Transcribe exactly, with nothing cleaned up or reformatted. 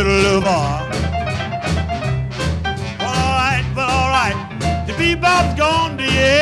little bar. Well, all right, well, all right. The bebop's gone to yeah.